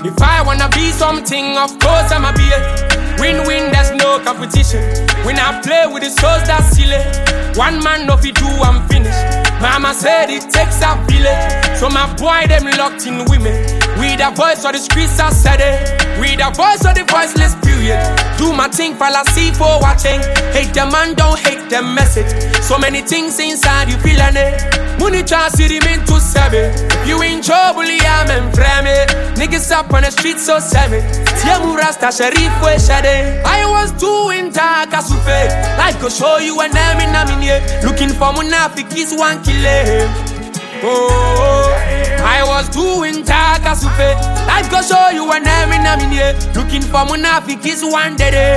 If I wanna be something, of course I'ma be it. Win-win, there's no competition. When I play with the souls, that's silly. One man, no fit do, I'm finished. Mama said it takes a village. So my boy, them locked in women. We the voice of the streets, I said it. We the voice of the voiceless, period. Do my thing, fallacy for watching. Hate them man, don't hate them message. So many things inside, you feeling it. Money try to see them into 7. If you in trouble, yeah, I'm frame it. Niggas up on the street, so 7. Tiamu Rasta Sharif, we shade. I was doing dark as fake. Life go show you a name in a minute. Looking for Munafikis, one kill him. Oh, I was doing dark as fake. Life go show you a name in a minute. Looking for Munafikis, one day.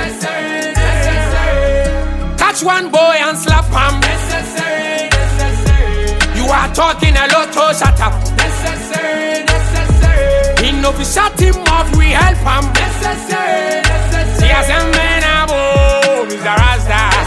Catch one boy and slap him. You are talking a lot, oh shut up. Enough, we shut him off, we help him. See us a man above, he's a Rasta.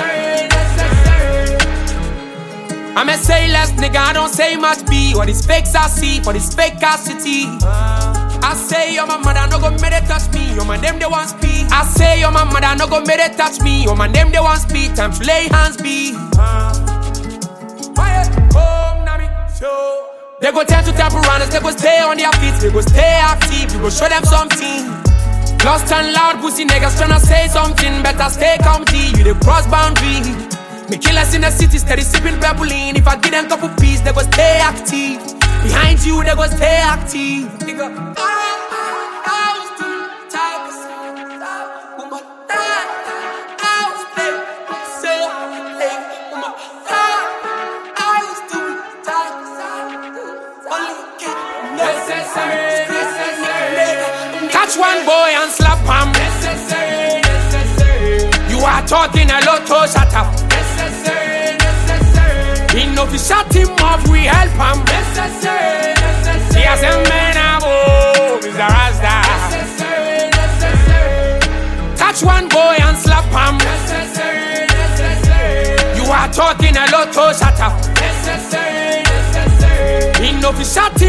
I'm a say less, nigga, I don't say much B. What is fakes I see, for this fake city. I say your mama no go make it touch me. Your man them they want speed. I say your mama no go make it touch me. Your man them they want speed. Time to lay hands be. They go turn to temperances, they go stay on their feet, they go stay active, we go show them something. Lost and loud pussy niggas tryna say something, better stay comfy, you the cross boundary. Me killers in the city steady sipping purpleine. If I give them couple peas, they go stay active. Behind you, they go stay active. They go, catch one boy and slap him. You are talking a lot, oh shut up. Enough, we shut him off, we help him. See us a man above, he's a Rasta. Catch one boy and slap him. You are talking a lot, oh shut up. Enough, we shut him